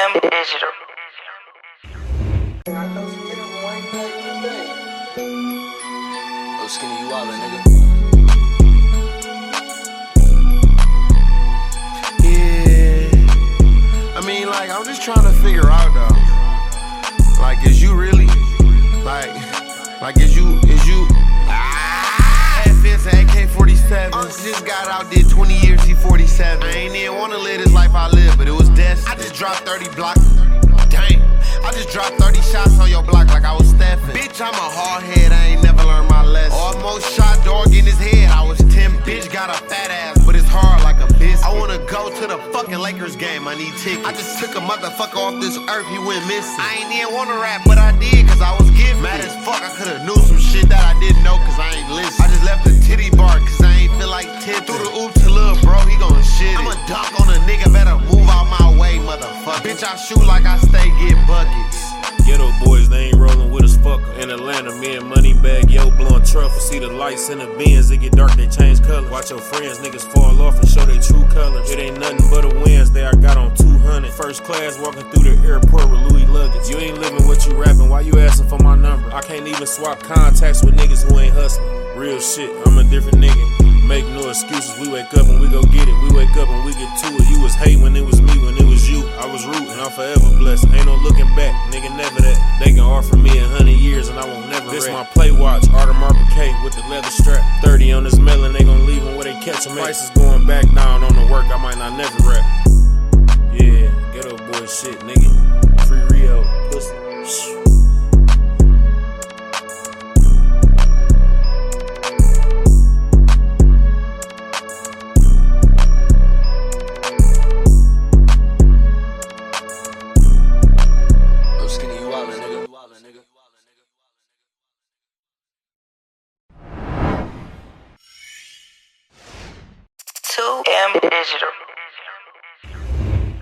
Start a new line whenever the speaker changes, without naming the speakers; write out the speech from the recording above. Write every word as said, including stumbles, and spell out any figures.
M Digital.
Oh, Skinny, you wildin', nigga.
Yeah. I mean, like, I'm just trying to figure out, though. Like, is you really, like, like, is you, is you, ah, F S A K forty-seven. Unc just got out, did twenty years, he forty-seven. I ain't even wanna live this life I live, but it was destined. I just dropped thirty blocks. Dang. I just dropped thirty shots on your block like I was Stephen. Bitch, I'm a hard head, I ain't never learned my lesson. Almost shot dog in his head, I was ten. Bitch got a fat ass, but it's hard like a biscuit. I wanna go to the fucking Lakers game, I need tickets. I just took a motherfucker off this earth, he went missing. I ain't even wanna rap, but I did, cause I was gifted. Mad as fuck, I could've knew some shit that I didn't know, cause I ain't listen. I just left the titty bar, cause I ain't feel like tip. Threw the oop to lil' bro, he gon' shit it. I'ma dunk on a nigga, better move out my way, motherfucker. Bitch, I shoot like I stay get buckets.
Ghetto boys, they ain't rollin' with us, fucker. In Atlanta, me and Moneybag, yo, blowin' truffle. See the lights in the Benz, it get dark, they change color. Watch your friends, niggas fall off and show they true colors. It ain't nothing but a Wednesday, I got on two hundred. First class, walking through the airport with Louis luggage. You ain't living what you rapping, why you asking for my number? I can't even swap contacts with niggas who ain't hustling. Real shit, I'm a different nigga. Make no excuses, we wake up and we go get it. We wake up and we get to it. You was hate when it was me, when it was you. I was rooting, I'm forever blessed. Ain't no looking back, nigga, never that. They can offer me a hundred years and I won't never This my play watch, Audemars Piguet with the leather strap. thirty on this melon, they gon' leave him where they catch him. Prices going back down on the work, I might not never rap. Yeah, ghetto boy shit, nigga. Free Rio, pussy. Shh.
two M Digital.